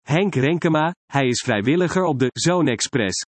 Henk Renkema, hij is vrijwilliger op de Zoonexpress.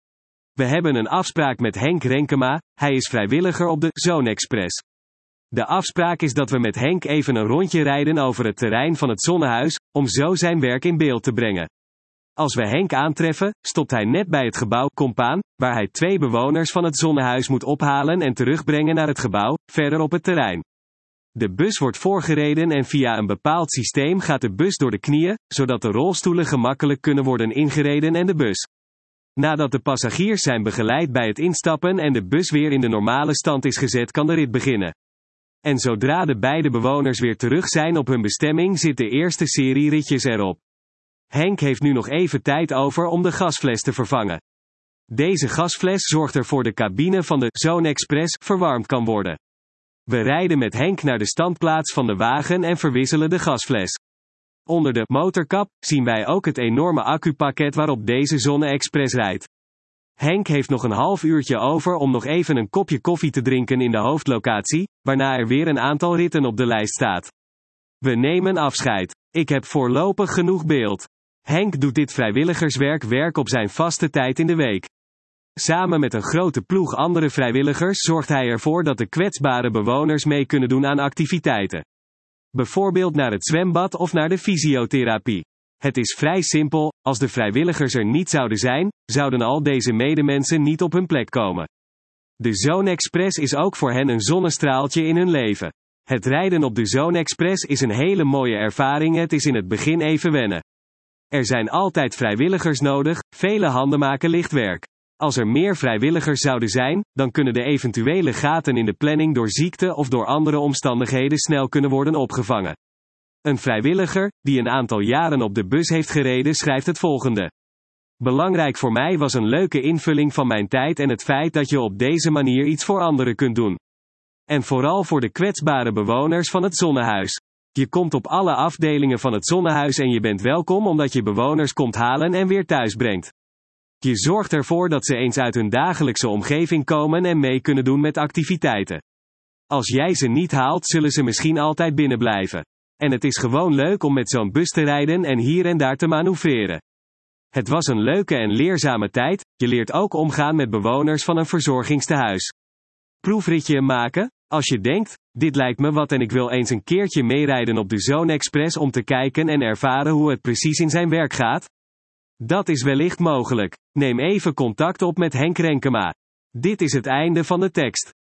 We hebben een afspraak met Henk Renkema, hij is vrijwilliger op de Zoonexpress. De afspraak is dat we met Henk even een rondje rijden over het terrein van het Zonnehuis, om zo zijn werk in beeld te brengen. Als we Henk aantreffen, stopt hij net bij het gebouw Compaan, waar hij 2 bewoners van het Zonnehuis moet ophalen en terugbrengen naar het gebouw, verder op het terrein. De bus wordt voorgereden en via een bepaald systeem gaat de bus door de knieën, zodat de rolstoelen gemakkelijk kunnen worden ingereden en de bus. Nadat de passagiers zijn begeleid bij het instappen en de bus weer in de normale stand is gezet, kan de rit beginnen. En zodra de beide bewoners weer terug zijn op hun bestemming, zit de eerste serie ritjes erop. Henk heeft nu nog even tijd over om de gasfles te vervangen. Deze gasfles zorgt ervoor de cabine van de Zoonexpress verwarmd kan worden. We rijden met Henk naar de standplaats van de wagen en verwisselen de gasfles. Onder de motorkap zien wij ook het enorme accupakket waarop deze Zonne-Express rijdt. Henk heeft nog een half uurtje over om nog even een kopje koffie te drinken in de hoofdlocatie, waarna er weer een aantal ritten op de lijst staat. We nemen afscheid. Ik heb voorlopig genoeg beeld. Henk doet dit vrijwilligerswerk op zijn vaste tijd in de week. Samen met een grote ploeg andere vrijwilligers zorgt hij ervoor dat de kwetsbare bewoners mee kunnen doen aan activiteiten. Bijvoorbeeld naar het zwembad of naar de fysiotherapie. Het is vrij simpel, als de vrijwilligers er niet zouden zijn, zouden al deze medemensen niet op hun plek komen. De Zoonexpress is ook voor hen een zonnestraaltje in hun leven. Het rijden op de Zoonexpress is een hele mooie ervaring, het is in het begin even wennen. Er zijn altijd vrijwilligers nodig, vele handen maken licht werk. Als er meer vrijwilligers zouden zijn, dan kunnen de eventuele gaten in de planning door ziekte of door andere omstandigheden snel kunnen worden opgevangen. Een vrijwilliger, die een aantal jaren op de bus heeft gereden, schrijft het volgende. Belangrijk voor mij was een leuke invulling van mijn tijd en het feit dat je op deze manier iets voor anderen kunt doen. En vooral voor de kwetsbare bewoners van het Zonnehuis. Je komt op alle afdelingen van het Zonnehuis en je bent welkom omdat je bewoners komt halen en weer thuis brengt. Je zorgt ervoor dat ze eens uit hun dagelijkse omgeving komen en mee kunnen doen met activiteiten. Als jij ze niet haalt, zullen ze misschien altijd binnen blijven. En het is gewoon leuk om met zo'n bus te rijden en hier en daar te manoeuvreren. Het was een leuke en leerzame tijd, je leert ook omgaan met bewoners van een verzorgingstehuis. Proefritje maken? Als je denkt, dit lijkt me wat en ik wil eens een keertje meerijden op de Zoonexpress om te kijken en ervaren hoe het precies in zijn werk gaat? Dat is wellicht mogelijk. Neem even contact op met Henk Renkema. Dit is het einde van de tekst.